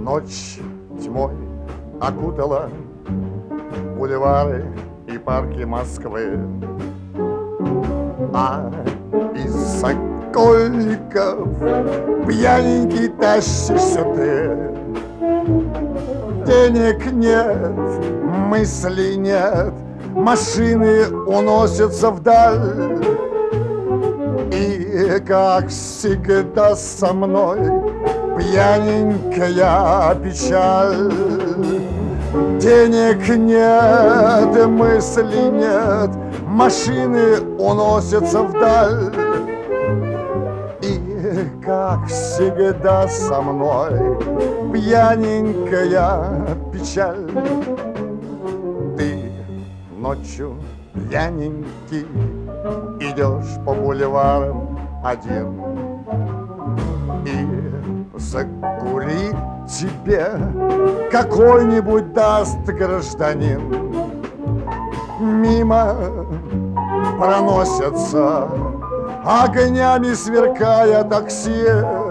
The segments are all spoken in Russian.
Ночь тьмой окутала бульвары и парки Москвы, а из сокольников пьяненький тащишься ты. Денег нет, мыслей нет, машины уносятся вдаль. И, как всегда со мной, пьяненькая печаль. Денег нет, мыслей нет, машины уносятся вдаль. И, как всегда со мной, пьяненькая печаль. Ты ночью пьяненький идешь по бульварам один, и закурить тебе какой-нибудь даст гражданин. Мимо проносятся огнями сверкая такси.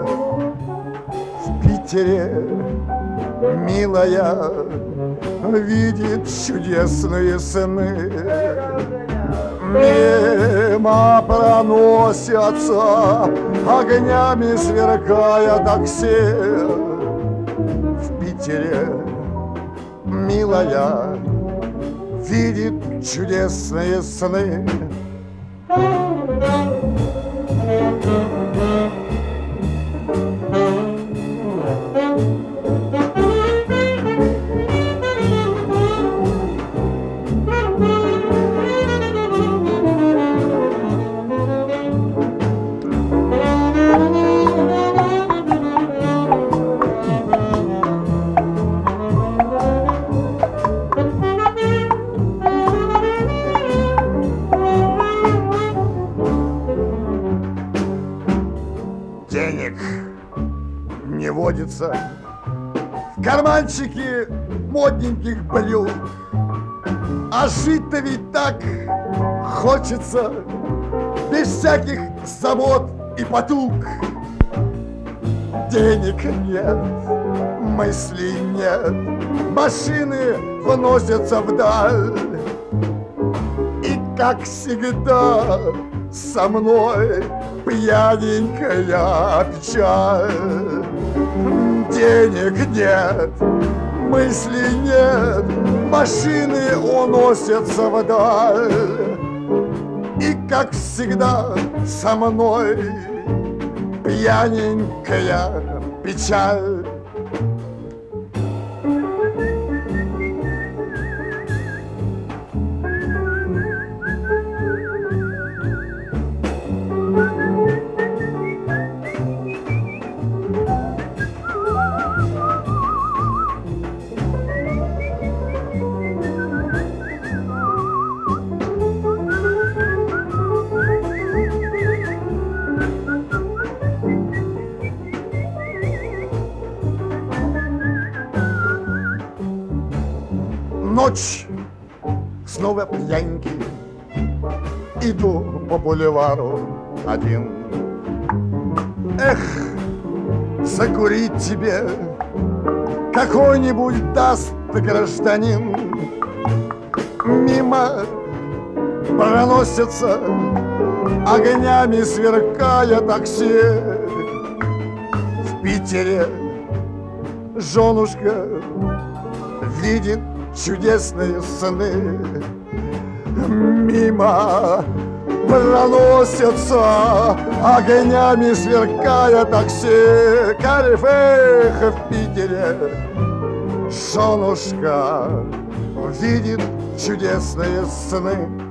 В Питере милая видит чудесные сны. Мимо проносятся огнями сверкая такси. В Питере милая видит чудесные сны. Денег не водится в карманчике модненьких брюк, а жить-то ведь так хочется, без всяких забот и потуг. Денег нет, мыслей нет, машины вносятся вдаль. И, как всегда, со мной пьяненькая печаль. Денег нет, мыслей нет, машины уносятся вдаль. И, как всегда, со мной пьяненькая печаль. Ночь, снова пьяненький, иду по бульвару один. Эх, закурить тебе какой-нибудь даст гражданин. Мимо проносятся огнями сверкая такси. В Питере женушка видит чудесные сны. Мимо проносятся огнями сверкая такси. Карифеха в Питере женушка видит чудесные сны.